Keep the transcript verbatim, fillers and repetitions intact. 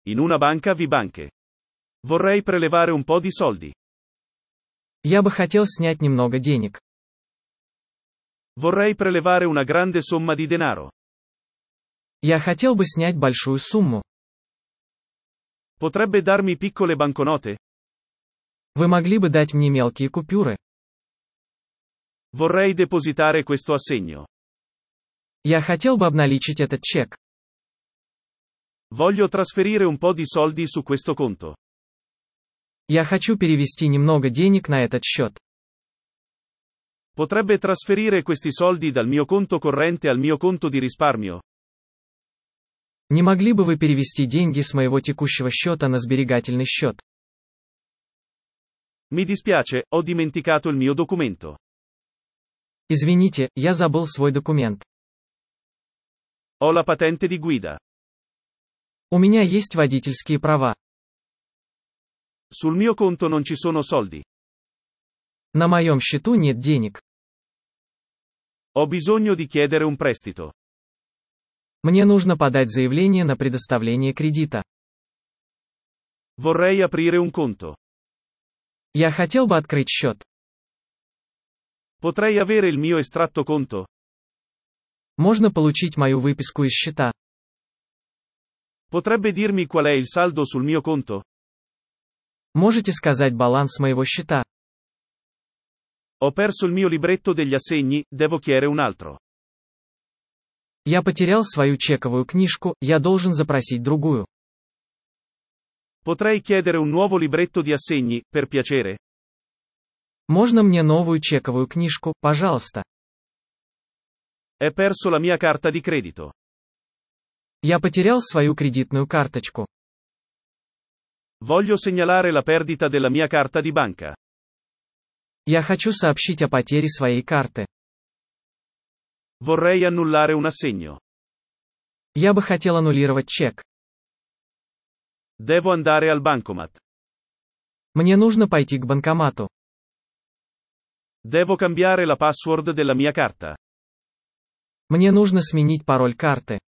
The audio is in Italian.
In una banca vi banche. Vorrei prelevare un po' di soldi. Я бы хотел снять немного денег. Vorrei prelevare una grande somma di denaro. Я хотел бы снять большую сумму. Potrebbe darmi piccole banconote? Вы могли бы дать мне мелкие купюры? Vorrei depositare questo assegno. Я хотел бы обналичить этот чек. Voglio trasferire un po' di soldi su questo conto. Я хочу перевести немного денег на этот счет. Potrebbe trasferire questi soldi dal mio conto corrente al mio conto di risparmio? Не могли бы вы перевести деньги с моего текущего счета на сберегательный счет? Mi dispiace, ho dimenticato il mio documento. Извините, я забыл свой документ. Ho la patente di guida. У меня есть водительские права. Sul mio conto non ci sono soldi. На моем счету нет денег. Ho bisogno di chiedere un prestito. Мне нужно подать заявление на предоставление кредита. Vorrei aprire un conto. Я хотел бы открыть счет. Potrei avere il mio estratto conto? Можно получить мою выписку из счета. Potrebbe dirmi qual è il saldo sul mio conto? Можете сказать баланс моего счета? Ho perso il mio libretto degli assegni, devo chiedere un altro. Я потерял свою чековую книжку, я должен запросить другую. Potrei chiedere un nuovo libretto di assegni, per piacere? Можно мне новую чековую книжку, пожалуйста? È perso la mia carta di credito. Я потерял свою кредитную карточку. Voglio segnalare la perdita della mia carta di banca. Я хочу сообщить о потере своей карты. Vorrei annullare un assegno. Я бы хотел аннулировать чек. Devo andare al bancomat. Мне нужно пойти к банкомату. Devo cambiare la password della mia carta. Мне нужно сменить пароль карты.